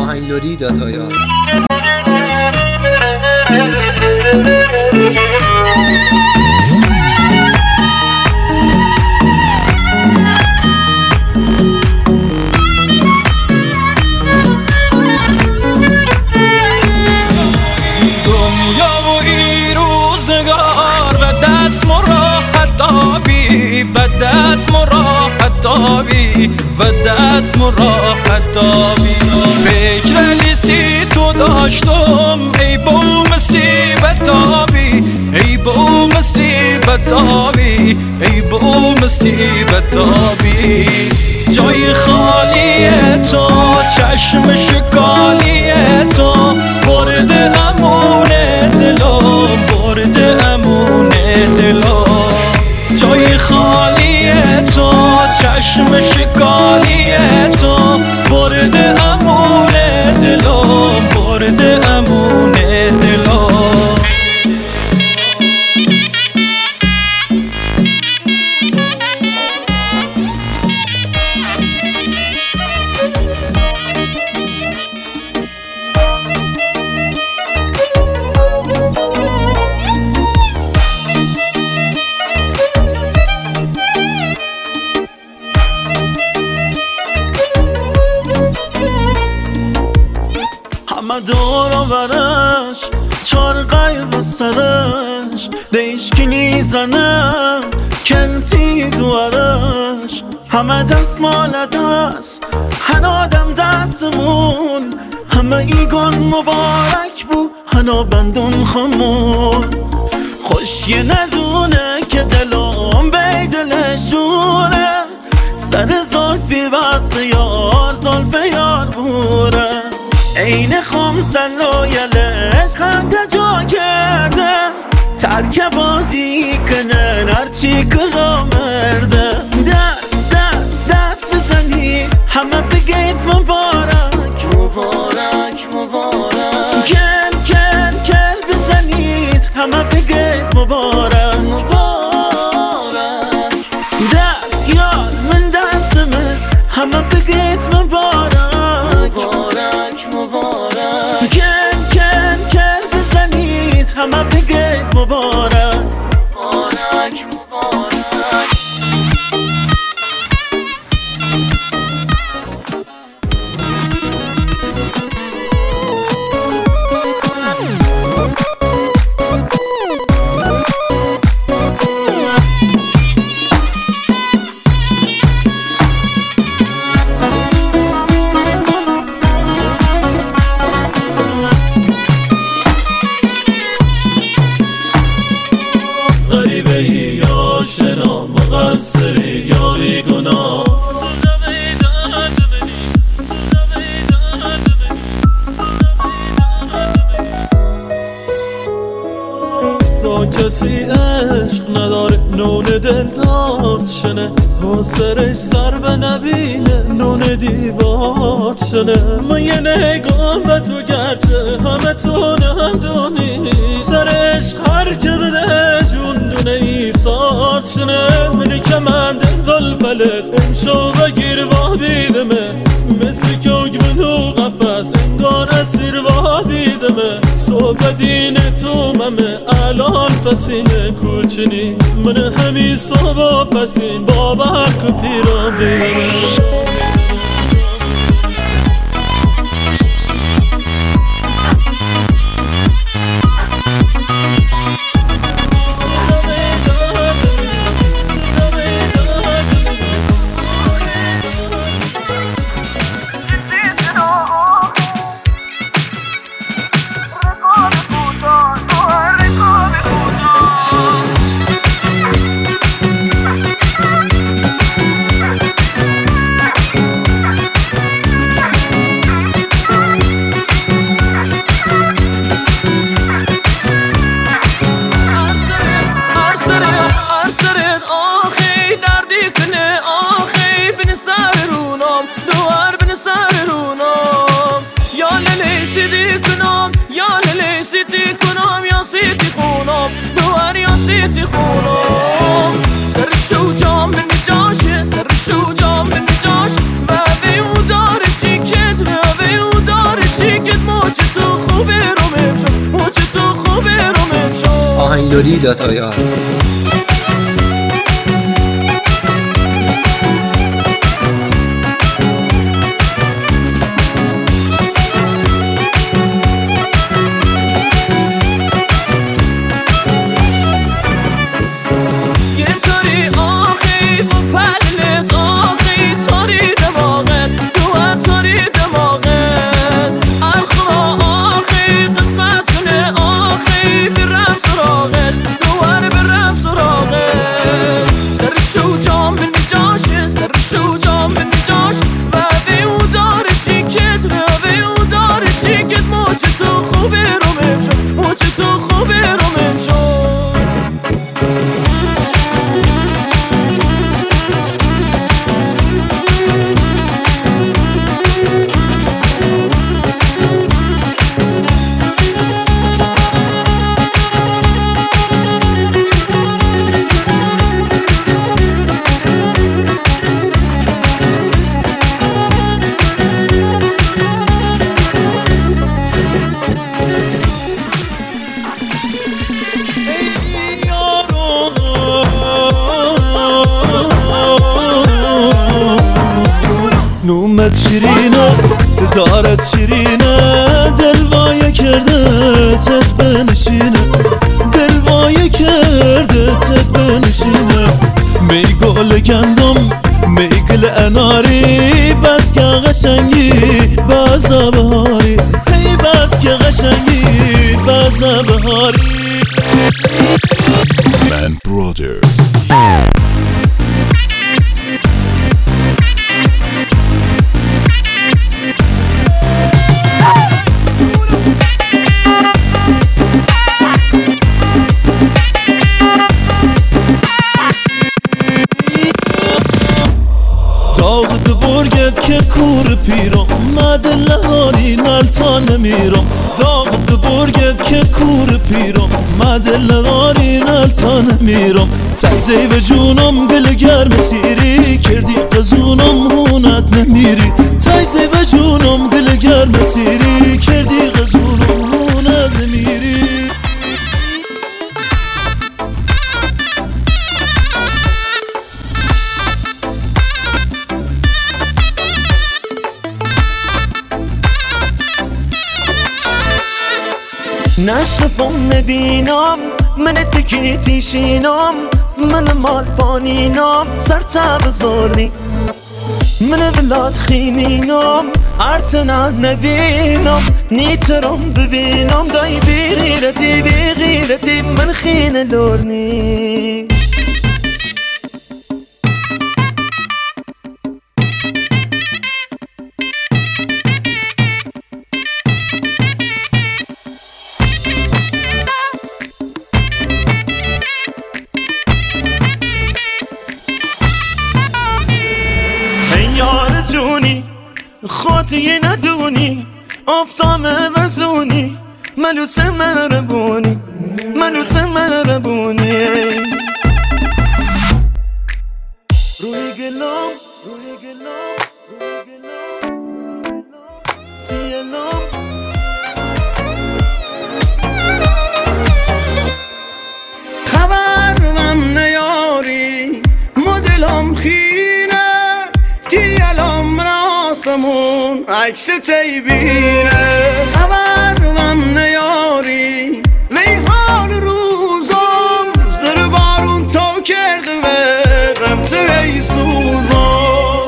آهنگلوری داتایا. و دست راحت دابی فکر لیسی تو داشتم ای با مصیبت آبی ای با مصیبت آبی ای با مصیبت آبی جای خالی تو چشم شکالی تو برد امون دلم برد امون دلم جای خالی تو چشم شکالی تو برد امون دلم برد امون دلم همه دور آورش چار قیب سرش دیشکی نیزنه کنسی دوارش همه دست مال دست هن آدم دستمون همه ایگان مبارک بو هنا بندون خمون خوشی ندونه که دلم بی دلشونه سر زلفی بس یار زلف یار بوره این خمسل و یلش خنده جا کرده ترک بازی کنن هرچی کرا مرده دست دست دست بزنی همه بگید مبارک مبارک مبارک کل کل کل بزنید همه بگید مبارک مبارک دست یار من دستمه همه بگید مبارک کن کن کن بزنید همه بگید مبارک مبارک مبارک مقصری یاری گناه تو کسی عشق نداره نون دل دار شنه تو سرش سر به نبینه نون دیوار شنه من یه نگاه به تو گرچه همه تو نمدونی سرش خر که بده جون دونه ای سار شنه منی که من دل ظلفلت امشو بگیر و بیدمه مثل کوگ منو قفص انگار اسیر و بیدمه صبح دین تو ممه الان پسینه کوچنی من همی صبح پسین بابا که پیرم بیدمه سیتی خونم دوار یا سیتی خونم سرش و جام من جاشه سرش و جام من جاش و به او داره شیکت و به او داره Dori.ir نومت شیرینه دارت شیرینه دلوایه کرده تت بنشینه دلوایه کرده تت بنشینه می گل گندم می گل اناری بس که قشنگی بازا بهاری هی بس که قشنگی بازا بهاری Man Brother که کور پیرم مدل هاری نلتا نمیرم داغ برگت که کور پیرم مدل هاری نلتا نمیرم تایزی و جونم گل گرم سیری کردی قزونم هونت نمیری تایزی و جونم گل گرم سیری کردی قزونم هونت نمیری نشفم نبینم من تکی تیشینم من مال پانینم سر تب زورنی من ولاد خیمینم ارتنا نبینم نیترم ببینم دای بی غیرتی من خین لورنی خاطی ندونی افتام وزونی ملوس مربونی ملوس مربونی روی گلام روی گلام روی گلام تیلام خبر من نیاری مدلم خینه تیلام راسمون عکس تیبینه خبر من نیاری میهان روزم زر بارون تو کرده و غمزه ای سوزم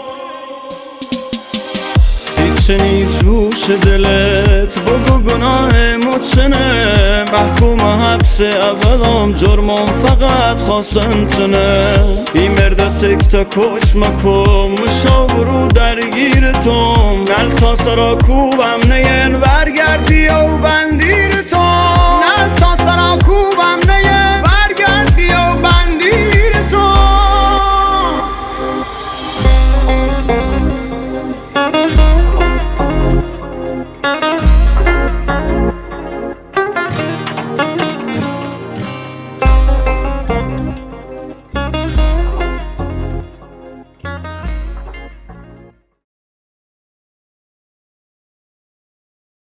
سید شنید جوش دلت بگو گناه متشنه محکوم حبس اولم جرمم فقط خواستن تنه این مرد سکتا کش مکم مشاورو درگیرتم نل تا سرا کوبم نین ورگردی و بندی